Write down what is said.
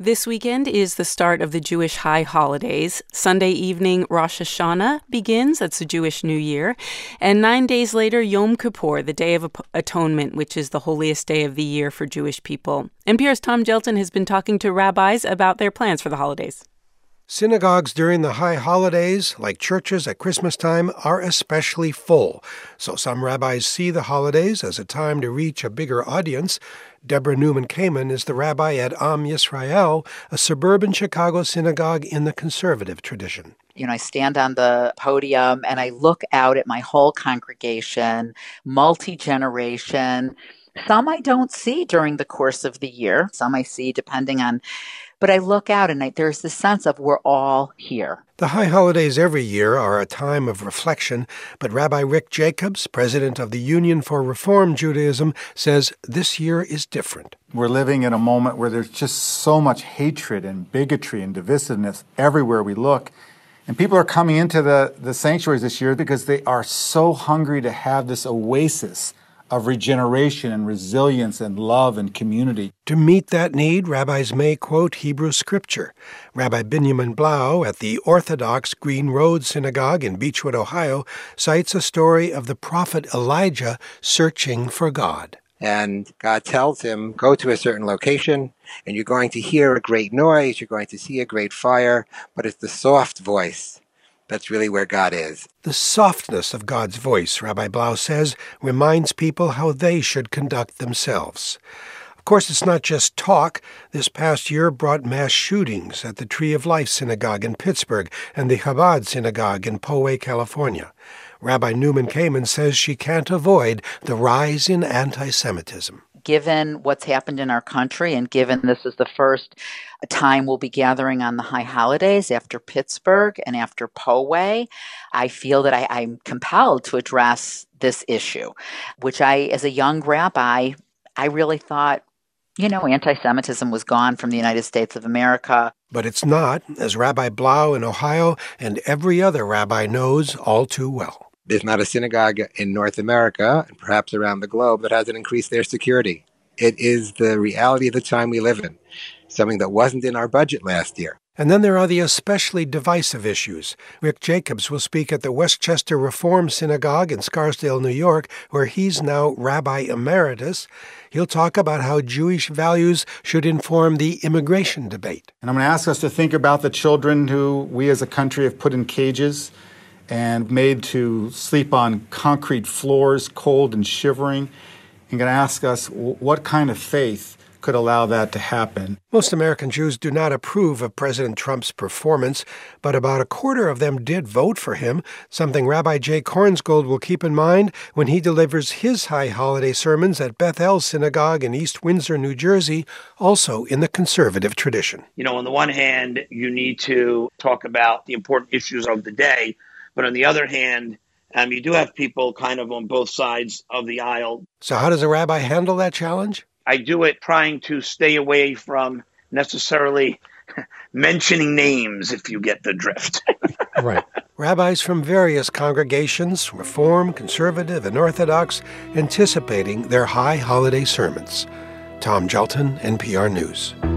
This weekend is the start of the Jewish high holidays. Sunday evening, Rosh Hashanah begins. That's the Jewish New Year. And 9 days later, Yom Kippur, the Day of Atonement, which is the holiest day of the year for Jewish people. NPR's Tom Gjelten has been talking to rabbis about their plans for the holidays. Synagogues during the high holidays, like churches at Christmas time, are especially full. So some rabbis see the holidays as a time to reach a bigger audience. Deborah Newman-Kamen is the rabbi at Am Yisrael, a suburban Chicago synagogue in the conservative tradition. I stand on the podium and I look out at my whole congregation, multi-generation. Some I don't see during the course of the year. Some I see depending on. But I look out and there's this sense of we're all here. The high holidays every year are a time of reflection, but Rabbi Rick Jacobs, president of the Union for Reform Judaism, says this year is different. We're living in a moment where there's just so much hatred and bigotry and divisiveness everywhere we look. And people are coming into the sanctuaries this year because they are so hungry to have this oasis of regeneration and resilience and love and community. To meet that need, rabbis may quote Hebrew scripture. Rabbi Binyamin Blau at the Orthodox Green Road Synagogue in Beechwood, Ohio, cites a story of the prophet Elijah searching for God. And God tells him, go to a certain location, and you're going to hear a great noise, you're going to see a great fire, but it's the soft voice. That's really where God is. The softness of God's voice, Rabbi Blau says, reminds people how they should conduct themselves. Of course, it's not just talk. This past year brought mass shootings at the Tree of Life Synagogue in Pittsburgh and the Chabad Synagogue in Poway, California. Rabbi Newman-Kamen says she can't avoid the rise in anti-Semitism. Given what's happened in our country and given this is the first time we'll be gathering on the high holidays after Pittsburgh and after Poway, I feel that I'm compelled to address this issue, which as a young rabbi, I really thought, anti-Semitism was gone from the United States of America. But it's not, as Rabbi Blau in Ohio and every other rabbi knows all too well. There's not a synagogue in North America, and perhaps around the globe, that hasn't increased their security. It is the reality of the time we live in, something that wasn't in our budget last year. And then there are the especially divisive issues. Rick Jacobs will speak at the Westchester Reform Synagogue in Scarsdale, New York, where he's now Rabbi Emeritus. He'll talk about how Jewish values should inform the immigration debate. And I'm going to ask us to think about the children who we as a country have put in cages and made to sleep on concrete floors, cold and shivering. I'm going to ask us what kind of faith could allow that to happen. Most American Jews do not approve of President Trump's performance, but about a quarter of them did vote for him, something Rabbi Jay Kornsgold will keep in mind when he delivers his high holiday sermons at Beth El Synagogue in East Windsor, New Jersey, also in the conservative tradition. On the one hand, you need to talk about the important issues of the day, but on the other hand, you do have people kind of on both sides of the aisle. So how does a rabbi handle that challenge? I do it trying to stay away from necessarily mentioning names, if you get the drift. Right. Rabbis from various congregations, Reform, Conservative, and Orthodox, anticipating their high holiday sermons. Tom Gjelten, NPR News.